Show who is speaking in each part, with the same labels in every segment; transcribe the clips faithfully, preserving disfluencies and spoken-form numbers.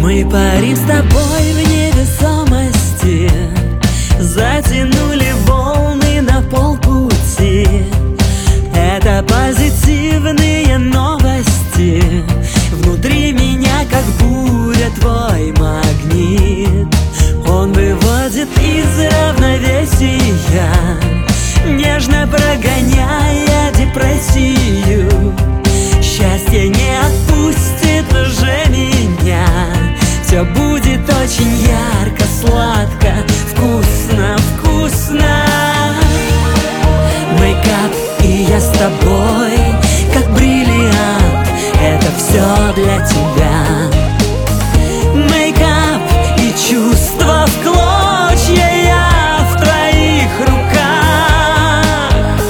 Speaker 1: Мы парим с тобой в невесомости, затянули волны на полпути. Это позитивные новости. Внутри меня, как буря, твой магнит. Он выводит из равновесия, нежно прогоняя депрессию. Счастье не отпустит уже меня. Все будет очень ярко, сладко, вкусно, вкусно. Мейкап и я с тобой, как бриллиант, это все для тебя. Мейкап и чувства в клочья, я в твоих руках.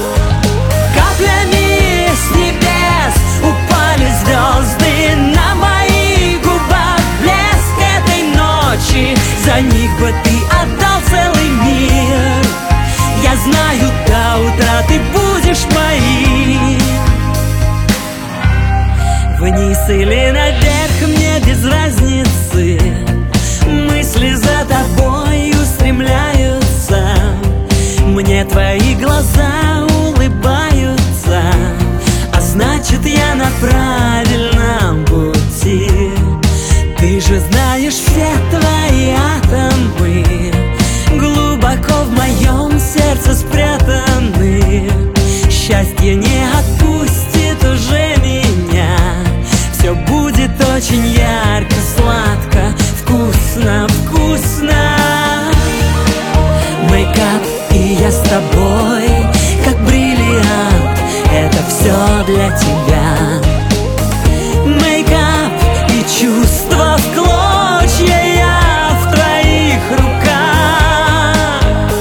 Speaker 1: Каплями с небес упали звезды на моих губах. Блеск этой ночи, за них бы ты отдал целый мир. Я знаю, до утра ты будешь моим. Вниз или наверх, мне без разницы. Мысли за тобой устремляются. Мне твои глаза улыбаются, а значит, я на правильном пути. Ты же знаешь, все твои атомы глубоко в моем сердце спрятаны. Счастье не отпустит уже меня. Все будет очень ярко, сладко, вкусно, вкусно. Мейкап и я с тобой, как бриллиант, это все для тебя. Мейкап и чувства в клочья, я в твоих руках.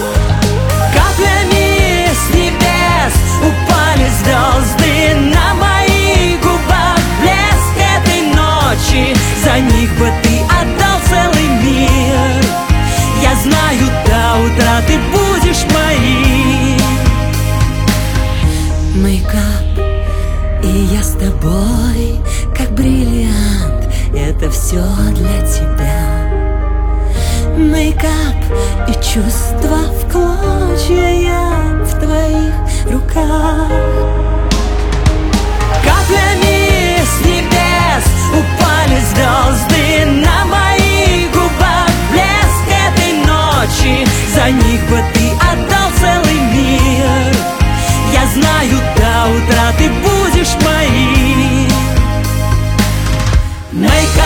Speaker 1: Каплями с небес упали звезды на моих губах. Блеск этой ночи, за них бы ты отдал целый мир. Я знаю, до утра ты будешь моим. Мейкап и я с тобой, как бриллиант, это все для тебя. Мейкап и чувства в клочья, я в твоих руках. Каплями с небес упали звезды на моих губах. Блеск этой ночи, за них бы ты отдал целый мир. Я знаю, до утра ты будешь моим. Мейкап